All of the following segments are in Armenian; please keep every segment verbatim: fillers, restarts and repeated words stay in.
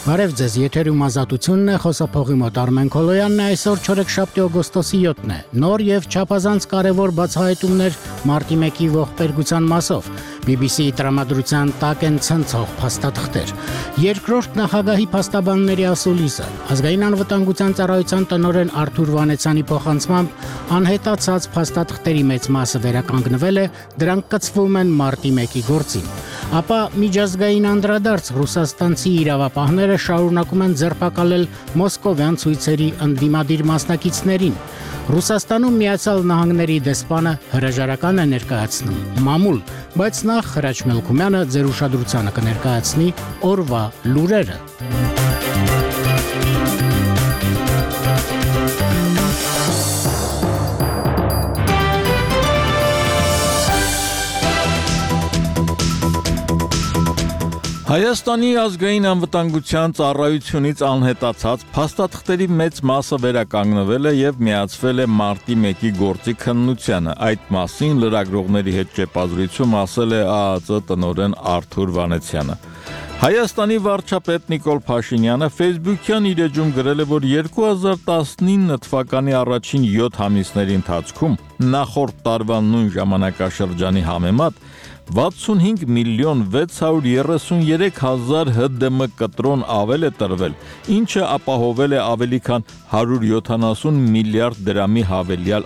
Բարև ձեզ, եթերում ազատությունն է, խոսափողի մոտ Արմեն Քոլոյանն է, այսօր չորեքշաբթի օգոստոսի յոթն է, նոր և չափազանց կարևոր բացահայտումներ մարտի մեկի ողբերգության մասով, բի բի սի-ի տրամադրության տակ են ցնցող փաստաթղթեր, երկրորդ նախագահի փաստաբանների ասուլիսը, ազգային անվտանգության ծառայության տնօրեն Արթուր Վանեցյանի փոխանցմամբ անհետացած փաստաթղթերի մեծ մասը վերականգնվել է, դրանք կցվում են մարտի մեկի գործին, ապա միջազգային անդրադարձ ռուսաստանցի իրավապահները շարունակում են ձերբակալել մոսկովյան ցույցերի ընդդիմադիր մասնակիցներին։ Ռուսաստանում Միացյալ Նահանգների դեսպանը հրաժարական է ներկայացնում մամուլ, բայց նախ Խրաչ Մելքումյանը ձեր ուշադրությանը կներկայացնի օրվա լուրերը։ Հայաստանի ազգային անվտանգության ծառայությունից անհետացած փաստաթղթերի մեծ մասը վերականգնվել է և միացվել է մարտի մեկի գործի քննությանը։ Այդ մասին լրագրողների հետ ճեպազրույցում ասել է ԱԱԾ տնօրեն Արթուր Վանեցյանը։ Հայաստանի վարչապետ Նիկոլ Փաշինյանը Facebook-յան իր էջում գրել է, որ երկու հազար տասնինը թվականի առաջին յոթ ամիսների ընթացքում նախորդ տարվա նույն ժամանակաշրջանի համեմատ վաթսունհինգ միլիոն վեց հարյուր երեսուներեք հազար Հ Դէ Մը կտրոն ավել է տրվել, ինչը ապահովել է ավելի քան հարյուր յոթանասուն միլիարդ դրամի հավելյալ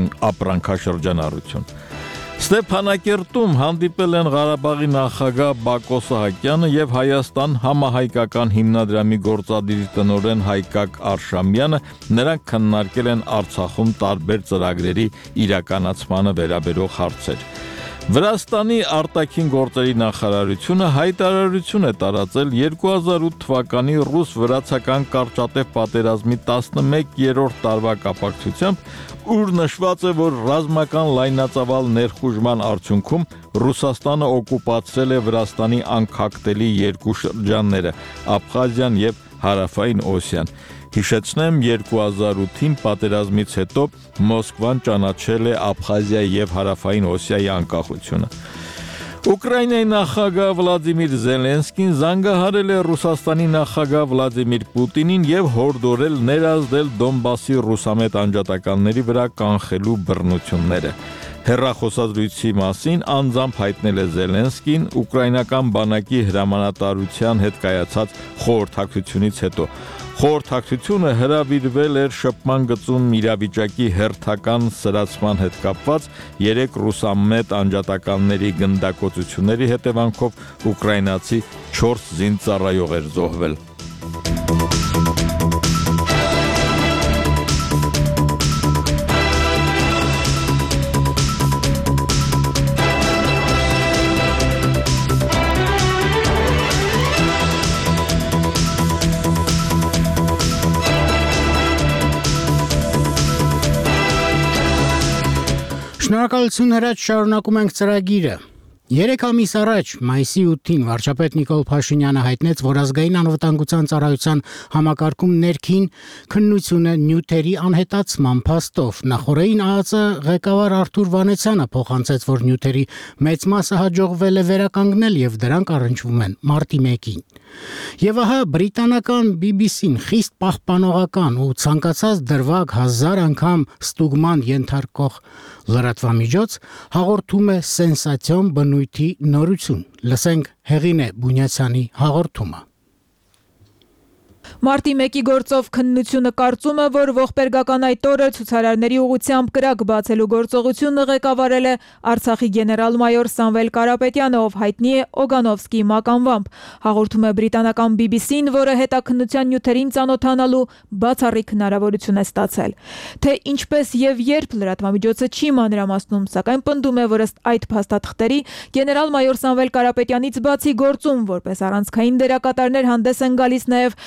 ապրանքաշրջանառություն։ Ստեփանակերտում հանդիպել են Ղարաբաղի նախագահ Բակո Սահակյանը և Հայաստան համահայկական հիմնադրամի գործադիր տնօրեն Հայկակ Արշամյանը, նրանք քննարկել են Արցախում տարբեր ծրագրերի իրականացմանը վերաբերող հարցեր։ Վրաստանի արտաքին գործերի նախարարությունը հայտարարություն է տարածել երկու հազար ութ թվականի ռուս-վրացական կարճատև պատերազմի տասնմեկերորդ տարվա կապակցությամբ, ուր նշված է, որ ռազմական լայնածավալ ներխուժման արդյունքում Ռուսաստանը օկուպացրել է Վրաստանի անքակտելի երկու շրջանները՝ Աբխազիան և Հարավային Օսիան։ Հիշեցնեմ, երկու հազար ութին պատերազմից հետո Մոսկվան ճանաչել է Աբխազիայի և Հարավային Օսիայի անկախությունը։ Ուկրաինայի նախագահ Վլադիմիր Զելենսկին զանգահարել է Ռուսաստանի նախագահ Վլադիմիր Պուտինին և հորդորել ներազդել Դոնբասի ռուսամետ անջատականների վրա կանխելու բռնությունները։ Հեռախոսազրույցի մասին անձամբ հայտնել է Զելենսկին ուկրաինական բանակի հրամանատարության հետ կայացած խորհրդակցությունից հետո։ Խորհրդակցությունը հրավիրվել էր շփման գծում իրավիճակի հերթական սրացման հետ կապված երեք ռուսամետ անջատականների գնդակոծությունների հետևանքով ուկրաինացի չորս զինծառայող էր զոհվել։ Շնորհակալություն Հրաչ, շարունակում ենք ծրագիրը։ Երեք ամիս առաջ, մայիսի ութին, վարչապետ Նիկոլ Փաշինյանը հայտնեց, որ ազգային անվտանգության ծառայության համակարգում ներքին քննությունը նյութերի անհետացման փաստով։ Նախորդին ԱԱԾ ղեկավար Արթուր Վանեցյանը փոխանցեց, որ նյութերի մեծ մասը հաջողվել է վերականգնել և դրանք առնչվում են մարտի մեկին։ Եվ ահա բրիտանական բի բի սին խիստ պահպանողական ու ցանկացած դրվագ հազար անգամ ստուգման ենթարկող լրատվամիջոց հաղորդում է սենսացիոն բնույթի նորություն։ Լսենք Հեղինե Բունյացյանի հաղորդումը։ Մարտի մեկի գործով քննությունը կարծում է, որ ողբերգական այդ օրը ցուցարարների ուղղությամբ կրակ բացելու գործողությունը ղեկավարել է Արցախի գեներալ-մայոր Սամվել Կարապետյանը, ով հայտնի է Օգանովսկիի մականվամբ։ Հաղորդում է բրիտանական բի բի սին, որը հետաքննության նյութերին ծանոթանալու բացառիկ հնարավորություն է ստացել։ Թե ինչպես և երբ լրատվամիջոցը չի մանրամասնում, սակայն պնդում է, որ ըստ այդ փաստաթղթերի գեներալ-մայոր Սամվել Կարապետյանից բացի գործում որպես առանցքային դերակատարներ հանդես են գալիս նաև Հայաստանի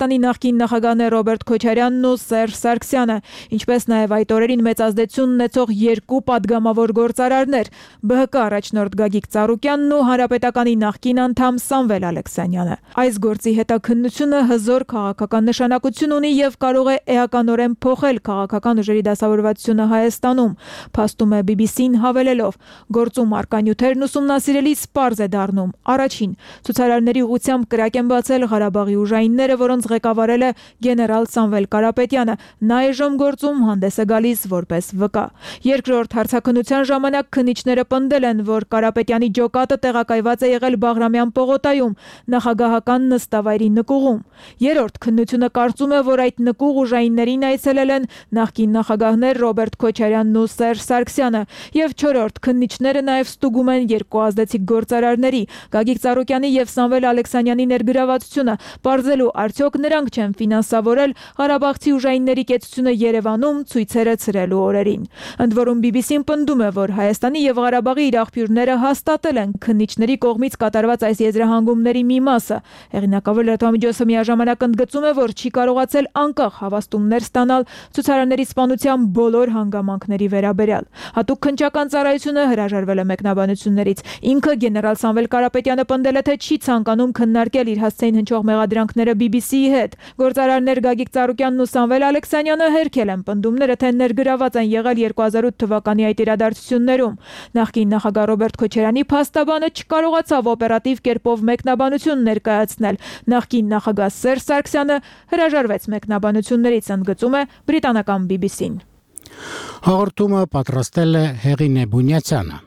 Հայաստանի նախկին նախագահներ Ռոբերտ Քոչարյանն ու Սերժ Սարգսյանը, ինչպես նաև այդ օրերին մեծ ազդեցություն ունեցող երկու падգամավոր գործարարներ՝ Բ Հ Կ առաջնորդ Գագիկ Ծառուկյանն ու Հանրապետականի նախկին անդամ Սամվել Ալեքսանյանը։ Այս գործի հետաքննությունը հզոր քաղաքական նշանակություն ունի եւ կարող է էականորեն փոխել քաղաքական ուժերի դասավորվածությունը Հայաստանում, փաստում է B B C-ն հավելելով. գործում առկա նյութերն ուսումնասիրելիս պարզ է դառնում. առաջին, ցուցարարների ուղղությամբ կրակ են բացել Ղարաբաղի ուժայինները, որոնց ղեկավարել է գեներալ Սամվել Կարապետյանը, նա այժմ գործում հանդես է գալիս որպես վկա։ Երկրորդ, հարցաքննության ժամանակ քննիչները պնդել են, որ Կարապետյանի ջոկատը տեղակայված է եղել Բաղրամյան պողոտայում, նախագահական նստավայրի նկուղում։ Երրորդ, քննությունը կարծում է, որ այդ նկուղ ուժայիններին այցելել են նախկին նախագահներ Ռոբերտ Քոչարյանն ու Սերժ Սարգսյանը։ Եվ չորրորդ, քննիչները նաև ստուգում են երկու ազդեցիկ գործարարների՝ Գագիկ Ծառուկյանի եւ Սամվել Ալեքսանյանի ներգրավվածությունը, պարզելու արդյոք նրանք չեն ֆինանսավորել Ղարաբաղցի ուժայինների կեցությունը Երևանում ցույցերը ցրելու օրերին։ Ընդ որում B B C-ն պնդում է, որ Հայաստանի եւ Ղարաբաղի իր աղբյուրները հաստատել են քննիչների կողմից կատարված այս եզրահանգումների մի մասը։ Հեղինակավոր լրատվամիջոցը միաժամանակ ընդգծում է, որ չի կարողացել անկախ հավաստումներ ստանալ ցուցարարների սպանության բոլոր հանգամանքների վերաբերյալ։ Հատուկ քննչական ծառայությունը հրաժարվել է մեկնաբանություններից։ Ինքը գեներալ Սամվել Կարապետյանը պնդել է, թե չի ցանկանում քննարկել իր հասցեին հնչող մեղադրանքները B B C-ի հետ։ Գործարարներ Գագիկ Ծառուկյանն ու Սամվել Ալեքսանյանը հերքել են պնդումները, թե ներգրաված են եղել երկու հազար ութ թվականի այդ իրադարձություններում։ Նախկին նախագահ Ռոբերտ Քոչարյանի փաստաբանը չկարողացավ օպերատիվ կերպով մեկնաբանություն ներկայացնել։ Նախկին նախագահ Սերժ Սարգսյանը հրաժարվեց մեկնաբանություններից, ընդգծում է բրիտանական B B C-ն։ Հաղորդումը պատրաստել է Հեղինե Բունյացյանը։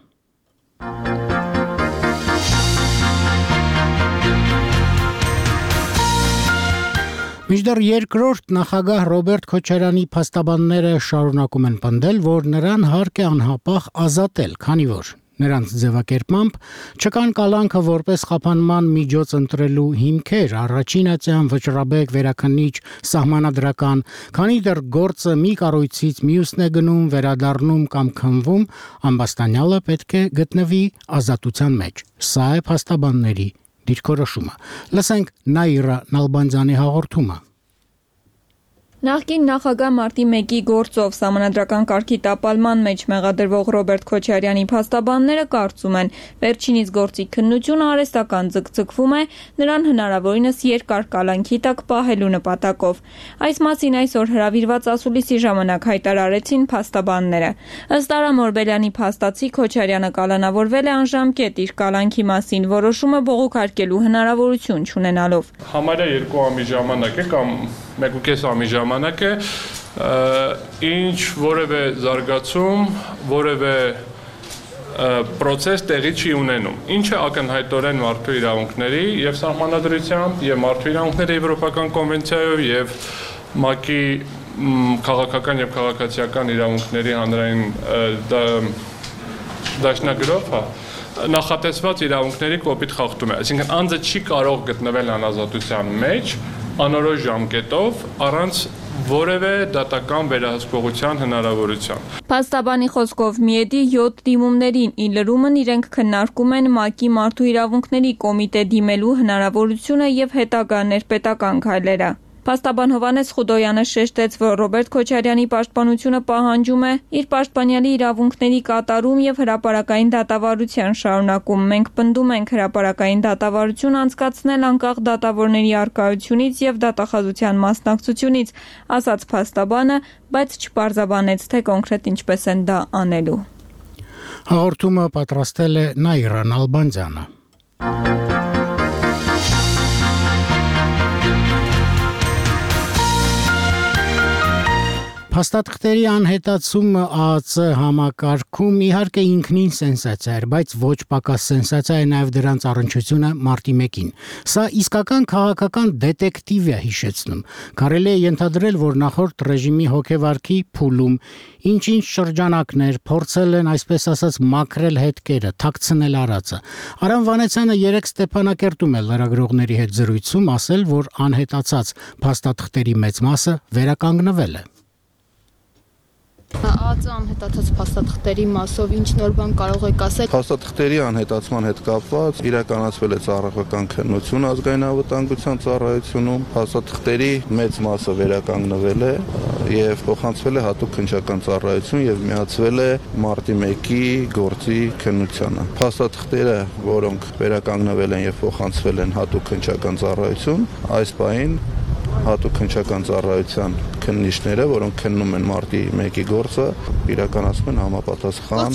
Մինչդեռ երկրորդ նախագահ Ռոբերտ Քոչարյանի փաստաբանները շարունակում են պնդել, որ նրան հարկ է անհապաղ ազատել, քանի որ նրանց ձևակերպմամբ չկան կալանքը որպես խափանման միջոց ընտրելու հիմքեր, առաջինացիան վճռաբեկ վերաքննիչ սահմանադրական, քանի դեռ գործը մի կառույցից մյուսն է գնում, վերադառնում կամ քննվում, ամբաստանյալը պետք է գտնվի ազատության մեջ։ Սա է փաստաբանների դիրքորոշումը։ Լսենք Նաիրա Նալբանդյանի հաղորդումը։ Նախկին նախագահ մարտի մեկի գործով սահմանադրական կարգի տապալման մեջ մեղադրվող Ռոբերտ Քոչարյանի փաստաբանները կարծում են, վերջինիս գործի քննությունը արհեստական ձգձգվում է նրան հնարավորինս երկար կալանքի տակ պահելու նպատակով։ Այս մասին այսօր հրավիրված ասուլիսի ժամանակ հայտարարեցին փաստաբանները։ Ըստ Արամ Օրբելյանի փաստացի Քոչարյանը կալանավորվել է անժամկետ իր կալանքի մասին որոշումը բողոքարկելու հնարավորություն չունենալով։ Համարյա երկու ամիս ժամանակ է կամ մեկ ու կես ամիս ժամանակ է, ինչ որևէ զարգացում, որևէ պրոցես տեղի չի ունենում, ինչը ակնհայտորեն մարդու իրավունքների եւ սահմանադրությամբ եւ մարդու իրավունքների եվրոպական կոնվենցիայով եւ ՄԱԿ-ի քաղաքական եւ քաղաքացիական իրավունքների հանրային դաշնագրով, հա, նախատեսված իրավունքների կոպիտ խախտում է, այսինքն անձը չի կարող գտնվել անազատության մեջ անորոշ ժամկետով առանց որևէ դատական վերահսկողության հնարավորության։ Փաստաբանի խոսքով Միեդի յոթ դիմումներին ի լրումն իրենք քննարկում են ՄԱԿ-ի մարդու իրավունքների կոմիտե դիմելու հնարավորությունը եւ հետագա ներպետական քայլերը։ Փաստաբան Հովհաննես Խուդոյանը շեշտեց, որ Ռոբերտ Քոչարյանի պաշտպանությունը պահանջում է իր պաշտպանյալի իրավունքների կատարում եւ հրապարակային դատավարության շարունակում։ Մենք պնդում ենք հրապարակային դատավարություն անցկացնել անկախ դատավորների առկայությունից եւ դատախազության մասնակցությունից, ասաց փաստաբանը, բայց չպարզաբանեց, թե կոնկրետ ինչպես են դա անելու։ Հաղորդումը պատրաստել է Նաիրա Նալբանդյանը։ Փաստաթղթերի անհետացումը Ա Ա Ց համակարգում իհարկե ինքնին սենսացիա էր, բայց ոչ պակաս սենսացիա է նաև դրանց առնչությունը մարտի մեկին։ Սա իսկական քաղաքական դետեկտիվ է հիշեցնում։ Կարելի է ենթադրել, որ նախորդ ռեժիմի հոգեվարքի փուլում ինչ-ինչ շրջանակներ փորձել են, այսպես ասած, մաքրել հետքերը, թաքցնել արածը։ Արամ Վանեցյանը երեք Ստեփանակերտում է լրագրողների հետ զրույցում ասել, որ անհետացած փաստաթղթերի մեծ մասը վերականգնվել է։ ԱԱԾ անհետացած փաստաթղթերի մասով ինչ նոր բան կարող եք ասել։ Փաստաթղթերի անհետացման հետ կապված իրականացվել է ծառայական քննություն ազգային անվտանգության ծառայությունում, փաստաթղթերի մեծ մասը վերականգնվել է եւ փոխանցվել է հատուկ քննչական ծառայություն եւ միացվել է մարտի մեկի գործի քննությանը։ Փաստաթղթերը, որոնք վերականգնվել են եւ փոխանցվել են հատուկ քննչական ծառայություն, այս պահին հատուկ քննչական ծառայության քննիչները, որոնք քննում են մարտի մեկի գործը, իրականացնում են համապատասխան։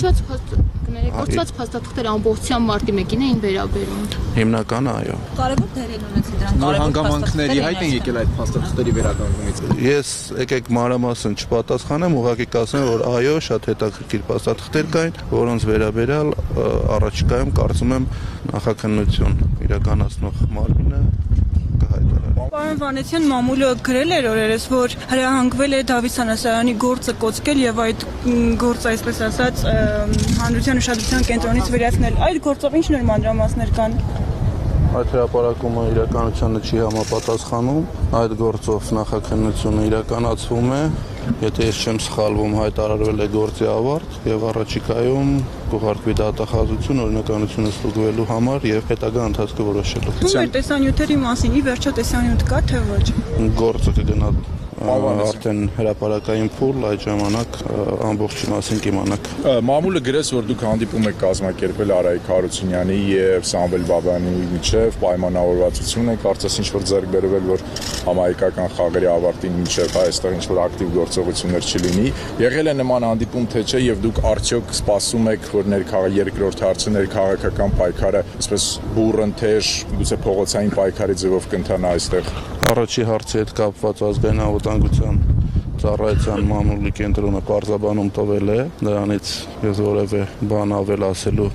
Կորցված փաստաթղթերը ամբողջությամբ մարտի մեկին էին վերաբերում։ Հիմնականը այո։ Կարևոր դեր են ունեցել դրանք։ Նոր հանգամանքների հայտ են եկել այդ փաստաթղթերի վերականգնումից։ Ես եկեք մանրամասն չպատասխանեմ, ուղղակի կասեմ, որ այո, շատ հետաքրքիր փաստաթղթեր կային, որոնց վերաբերյալ առաջիկայում կարծում եմ նախաքննություն իրականացնող մարմինը կհայտարարի։ Պարոն Վանեցյան մամուլը գրել էր օրերս, որ հրահանգվել է Դավիթ Սանասարյանի գործը կոծկել եւ այդ գործը, այսպես ասած, հանրության ուշադրության կենտրոնից վերացնել։ Այդ գործով ինչ նոր մանրամասներ կան։ Այդ հրապարակումը իրականությանը չի համապատասխանում, այդ գործով նախաքննությունը իրականացվում է, եթե ես չեմ սխալվում, հայտարարվել է գործի ավարտ եւ առաջիկայում կուղարկվի դատախազություն օրինականությունը ստուգվելու համար եւ հետագա ընթացքը որոշելու։ Ում տեսանյութերի մասին ի վերջո տեսանյութ կա թե ոչ։ Գործը կգնա արդեն հրապարակային փուլ, այդ ժամանակ ամբողջի մասին կիմանաք։ Մամուլը գրեց, որ դուք հանդիպում եք կազմակերպել Արայիկ Հարությունյանի եւ Սամվել Բաբայանի միջեւ պայմանավորվածություն եք, կարծես ինչ որ ձեռք բերվել, որ համահայկական խաղերի ավարտին միջեւ այստեղ ինչ որ ակտիվ գործողություններ չլինի։ Եղել է նման հանդիպում թե չէ եւ դուք արդյոք սպասում եք, որ ներքաղ երկրորդ հարցը ներքաղաքական պայքարը, այսպես բուրընդեж, գուցե փողոցային պայքարի ձևով կընթանա այստեղ։ Առաջի հարցի հետ կապված ազգային անվտանգության ծառայության մամուլի կենտրոնը պարզաբանում տվել է, դրանից ես որևէ բան ավել ասելու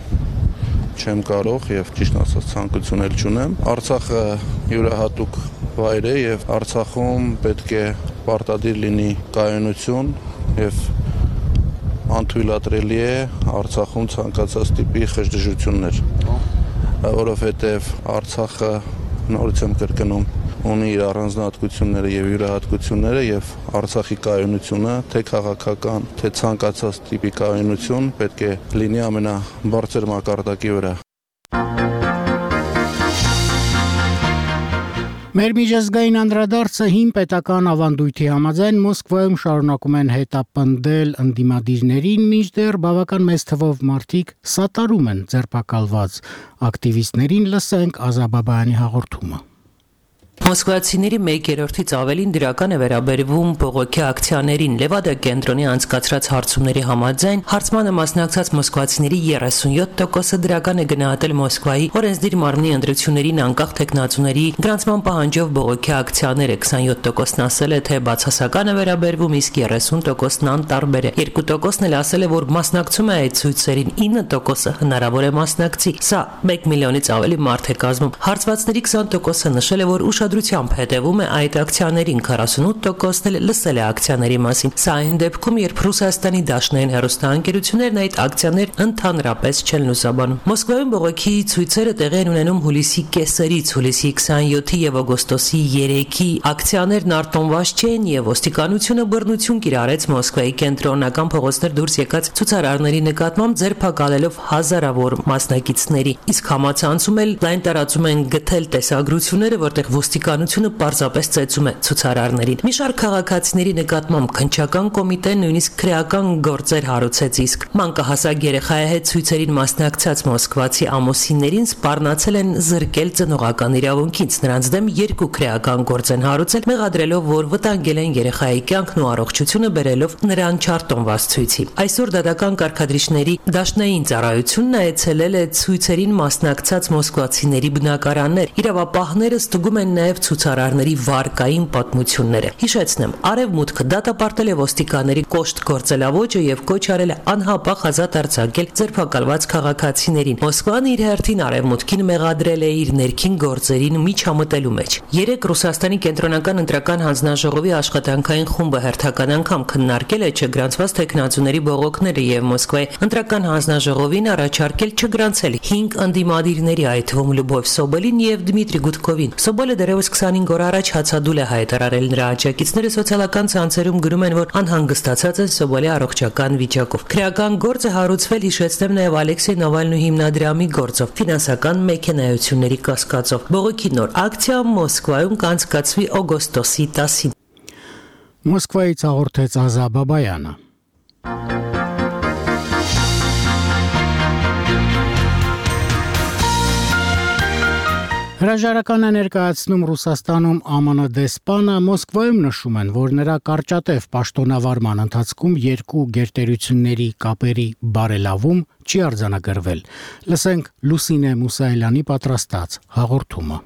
չեմ կարող եւ ճիշտ ասած ցանկություն էլ չունեմ։ Արցախը յուրահատուկ վայր է եւ Արցախում պետք է պարտադիր լինի կայունություն եւ անթույլատրելի է Արցախում ցանկացած տիպի խժդժություններ, որովհետեւ Արցախը նորից եմ կրկնում ունի իր առանձնահատկությունները եւ յուրահատկությունները եւ Արցախի կայունությունը, թե քաղաքական, թե ցանկացած տիպի կայունություն պետք է լինի ամենաբարձր մակարդակի վրա։ Մեր միջազգային անդրադարձը հին պետական ավանդույթի համաձայն Մոսկվայում շարունակում են հետապնդել ընդդիմադիրներին, մինչդեռ բավական մեծ թվով մարդիկ սատարում են ձերբակալված ակտիվիստներին, լսենք Ազաբաբայանի հաղորդումը։ Մոսկվացիների մեկ երրորդից ավելին դրական է վերաբերվում բողոքի ակցիաներին։ Լևադա կենտրոնի անցկացրած հարցումների համաձայն հարցմանը մասնակցած մոսկվացիների երեսունյոթ տոկոսը դրական է գնահատել Մոսկվայի օրենսդիր մարմնի ընտրություններին անկախ թեկնածուների գրանցման պահանջով բողոքի ակցիաները, քսանյոթ տոկոսն ասել է, թե բացասական է վերաբերվում, իսկ երեսուն տոկոսն անտարբեր է։ երկու տոկոսն էլ ասել է, որ մասնակցում է այդ ցույցերին, ինը տոկոսը հնարավոր է մասնակցի։ Սա մեկ միլիոնից ավելի մարդ է կազմում։ Հարցվածների քսան տոկոսը նշել է, որ ուշադրությամբ հետևում է այդ ակցիաներին, քառասունութ տոկոսն էլ լսել է ակցիաների մասին։ Սա այն դեպքում, երբ Ռուսաստանի դաշնային հեռուստաընկերություններն այդ ակցիաներ ընդհանրապես չեն լուսաբանում։ Մոսկվայում բողոքի ցույցերը տեղի են ունենում հուլիսի կեսերից, հուլիսի քսանյոթի եւ օգոստոսի երեքի ակցիաներն արտոնված չեն եւ ոստիկանությունը բռնություն կիրառեց Մոսկվայի կենտրոնական փողոցներ դուրս եկած ցուցարարների նկատմամբ, ձերբակալելով հազարավոր մասնակիցների։ Իսկ համացանցում էլ լայն տարածում են գտել տեսագրությունները, որտեղ ոստիկանությունը պարզապես ծեծում է ցուցարարներին։ Մի շարք քաղաքացիների նկատմամբ քննչական կոմիտեն նույնիսկ քրեական գործեր հարուցեց, իսկ մանկահասակ երեխայի հետ ցույցերին մասնակցած մոսկվացի ամուսիններին սպառնացել են զրկել ծնողական իրավունքից։ Նրանց դեմ երկու քրեական գործ են հարուցել, մեղադրելով, որ վտանգել են երեխայի կյանքն ու առողջությունը, բերելով նրան չարտոնված ցույցի։ Այսօր դատական կարգադրիչների դաշնային ծառայությունն այցելել է ցույցերին մասնակցած մոսկվացիների բնակարաններ։ Իրավապահները ստուգում են նաև ցուցարարների վարկային պատմությունները։ Հիշեցնեմ, Արևմուտքը դատապարտել է ոստիկանների կոշտ գործելավոճը եւ կոչ արել է անհապաղ ազատ արձակել ձերբակալված քաղաքացիներին։ Մոսկվան իր հերթին Արևմուտքին մեղադրել է իր ներքին գործերին միջամտելու մեջ։ Երեք Ռուսաստանի կենտրոնական ընտրական հանձնաժողովի աշխատանքային խումբը հերթական անգամ քննարկել է չգրանցված տեխնացուների բողոքները եւ Մոսկվայի ընտրական հանձնաժողովին առաջարկել չգրանցել հինգ ընդդիմադիրների, այդ թվում Լյուբով Սոբոլին եւ Դմիտրի Գուդկովին։ Սոբոլը դեռևս դեռևս քսանհինգ օր առաջ հացադուլ է հայտարարել նրա աջակիցները սոցիալական ցանցերում գրում են, որ անհանգստացած են Սոբոլի առողջական վիճակով։ Քրեական գործը հարուցվել, հիշեցնեմ, նաև Ալեքսեյ Նավալնուի հիմնադրամի գործով, ֆինանսական մեքենայությունների կասկածով։ Բողոքի նոր ակցիա Մոսկվայում կանցկացվի օգոստոսի տասին։ Մոսկվայից հաղորդեց Ազա Բաբայանը։ Հրաժարական է ներկայացնում Ռուսաստանում Է Մ Ն դեսպանը, Մոսկվայում նշում են, որ նրա կարճատև պաշտոնավարման ընթացքում երկու գերտերությունների կապերի բարելավում չի արձանագրվել։ Լսենք Լուսինե Մուսայելյանի պատրաստած հաղորդումը։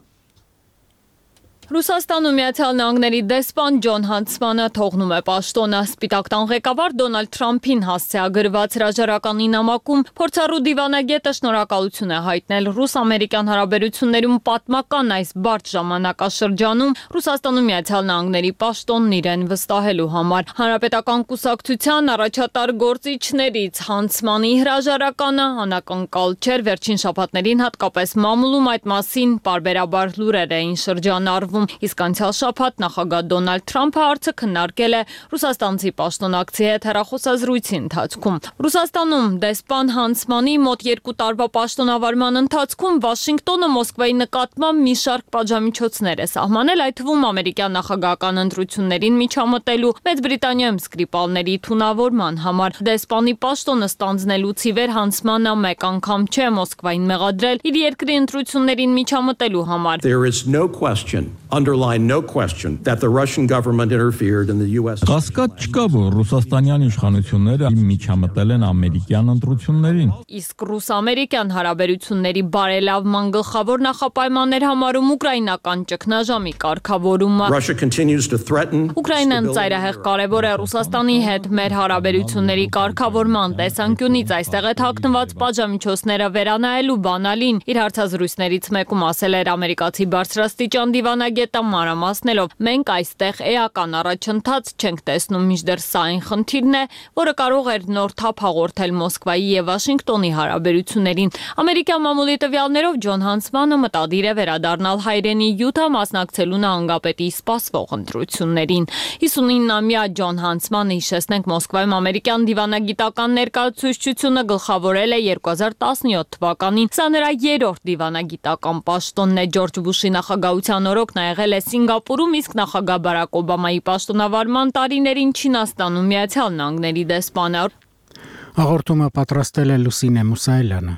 Ռուսաստանում Միացյալ Նահանգների դեսպան Ջոն Հանցմանը թողնում է պաշտոնը։ Սպիտակ տան ղեկավար Դոնալդ Թրամփին հասցեագրված հրաժարականի նամակում փորձառու դիվանագետը շնորհակալություն է հայտնել ռուս-ամերիկյան հարաբերություններում պատմական այս բարդ ժամանակաշրջանում Ռուսաստանում Միացյալ Նահանգների պաշտոնն իրեն վստահելու համար։ Հանրապետական կուսակցության առաջատար գործիչներից Հանցմանի հրաժարականը անակնկալ չէր, վերջին շաբաթներին հատկապես մամուլում այդ մասին պարբերաբար լուրեր էին շրջանառվում։ Իսկ անցյալ շաբաթ նախագահ Դոնալդ Թրամփը հարցը քննարկել է ռուսաստանցի պաշտոնակցի հետ հեռախոսազրույցի ընթացքում։ Ռուսաստանում դեսպան Հանցմանի մոտ երկու տարվա պաշտոնավարման ընթացքում Վաշինգտոնը Մոսկվայի նկատմամբ մի շարք պատժամիջոցներ է սահմանել, այդ թվում ամերիկյան նախագահական ընտրություններին միջամտելու, Մեծ Բրիտանիայում Սկրիպալների թունավորման համար։ Դեսպանի պաշտոնը ստանձնելուց ի վեր Հանցմանը մեկ անգամ չէ Մոսկվային մեղադրել իր երկրի ընտրություններին միջամտելու համար։ There is no question, underline no question, that the Russian government interfered in the U S Կասկած չկա, որ ռուսաստանյան իշխանությունները միջամտել են ամերիկյան ընտրություններին։ Իսկ ռուս-ամերիկյան հարաբերությունների բարելավման գլխավոր նախապայմաններ համարում ուկրաինական ճգնաժամի կարգավորումը։ Russia continues to threaten. Ուկրաինան ծայրահեղ կարևոր է Ռուսաստանի հետ մեր հարաբերությունների կարգավորման տեսանկյունից, այստեղ է թաքնված պատժամիջոցները վերանայելու բանալին։ Իր հարցազրույցներից մեկում ասել էր ամերիկացի բարձրաստիճան դիվանագետը մանրամասնելով. մենք այստեղ էական առաջընթաց չենք տեսնում, մինչդեռ սա այն խնդիրն է, որը կարող էր նոր թափ հաղորդել Մոսկվայի եւ Վաշինգտոնի հարաբերություններին։ Ամերիկյան մամուլի տվյալներով Ջոն Հանցմանը մտադիր է վերադառնալ հայրենի Յուտա մասնակցելու նահանգապետի սպասվող ընտրություններին։ հիսունինամյա Ջոն Հանցմանը, հիշեցնենք, Մոսկվայում ամերիկյան դիվանագիտական ներկայացուցչությունը գլխավորել է երկու հազար տասնյոթ թվականին։ Սա նրա երրորդ դիվանագիտական պաշտոնն է։ Ջորջ Բուշի նախագահության օրոքն ա եղել է Սինգապուրում, իսկ նախագահ Բարակ Օբամայի պաշտոնավարման տարիներին Չինաստանում Միացյալ Նահանգների դեսպանը։ Հաղորդումը պատրաստել է Լուսինե Մուսայելյանը։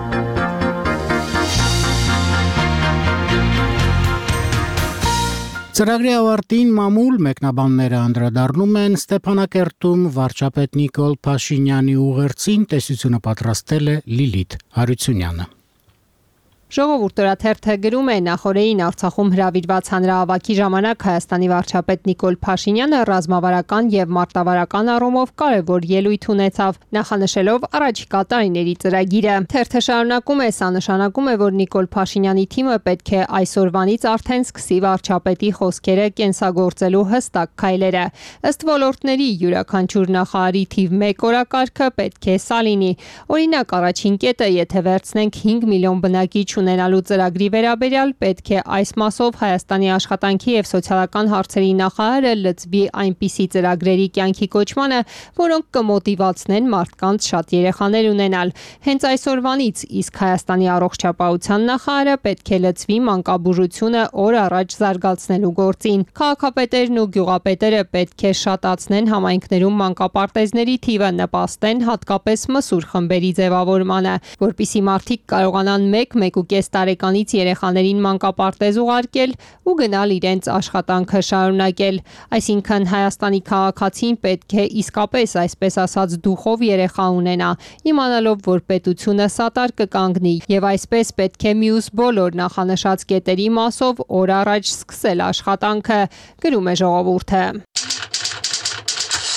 Ծրագրի ավարտին մամուլ մեկնաբանները անդրադառնում են Ստեփանակերտում վարչապետ Նիկոլ Փաշինյանի ուղերձին, տեսությունը պատրաստել է Լիլիթ Հարությունյանը։ Ժողովուրդ օրաթերթը գրում է, նախորդին Արցախում հրավիրված հանրահավաքի ժամանակ Հայաստանի վարչապետ Նիկոլ Փաշինյանը ռազմավարական եւ մարտավարական առումով կարևոր ելույթ ունեցավ, նախանշելով առաջիկա տարիների ծրագիրը։ Թերթը շարունակում է, սա նշանակում է, որ Նիկոլ Փաշինյանի թիմը պետք է այսօրվանից արդեն սկսի վարչապետի խոսքերը կենսագործելու հստակ քայլերը։ Ըստ ոլորտների յուրաքանչյուր նախարարի թիվ մեկ օրակարգը պետք է սա լինի։ Օրինակ, առաջին կետը, եթե վերցնենք հինգ միլիոն բնակիչ ունենալու ծրագրի վերաբերյալ, պետք է այս մասով Հայաստանի աշխատանքի եւ սոցիալական հարցերի նախարարը լծվի այնպիսի ծրագրերի կյանքի կոչմանը, որոնք կմոտիվացնեն մարդկանց շատ երեխաներ ունենալ։ Հենց այսօրվանից, իսկ Հայաստանի առողջապահության նախարարը պետք է լծվի մանկաբուժությունը օր առաջ զարգացնելու գործին։ Քաղաքապետերն ու գյուղապետերը պետք է շատացնեն համայնքներում մանկապարտեզների թիվը, նպաստեն հատկապես մսուր խմբերի ձևավորմանը, որպիսի մարդիկ կարողանան մեկ-մեկ ու կես տարեկանից երեխաներին մանկապարտեզ ուղարկել ու գնալ իրենց աշխատանքը շարունակել։ Այսինքն Հայաստանի քաղաքացին պետք է իսկապես, այսպես ասած, դուխով երեխա ունենա, իմանալով, որ պետությունը սատար կկանգնի, եւ այսպես պետք է մյուս բոլոր նախանշած կետերի մասով օր առաջ սկսել աշխատանքը, գրում է ժողովուրդը։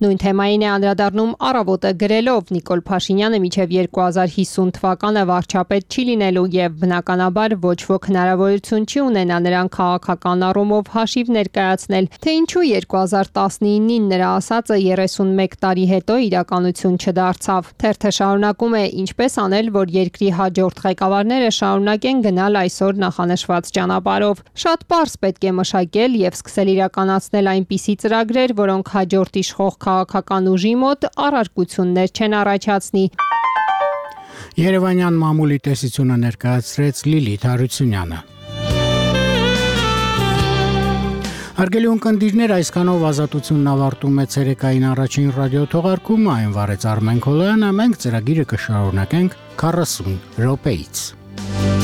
Նույն թեմային է անդրադառնում Առավոտը գրելով Նիկոլ Փաշինյանը մինչև երկու հազար հիսուն թվականը վարչապետ չի լինելու եւ բնականաբար ոչ ոք հնարավորություն չի ունենա նրան քաղաքական առումով հաշիվ ներկայացնել, թե ինչու երկու հազար տասնինին նրա ասածը երեսունմեկ տարի հետո իրականություն չդարձավ։ Թերթը շարունակում է ինչպես անել, որ երկրի հաջորդ ղեկավարները շարունակեն գնալ այսօր նախանշված ճանապարհով։ Շատ պարզ պետք է մշակել եւ սկսել իրականացնել այնպիսի ծրագրեր, որոնք հաջորդ իշխող քաղաքական ուժի մոտ առարկություններ չեն առաջացնի։ Երևանյան մամուլի տեսությունը ներկայացրեց Լիլիթ Հարությունյանը։ Հարգելի ունկնդիրներ, այսքանով Ազատությունն ավարտում է ցերեկային առաջին ռադիոթողարկումը, այն վարեց Արմեն Քոլոյանը, մենք ծրագիրը կշարունակենք քառասուն րոպեից։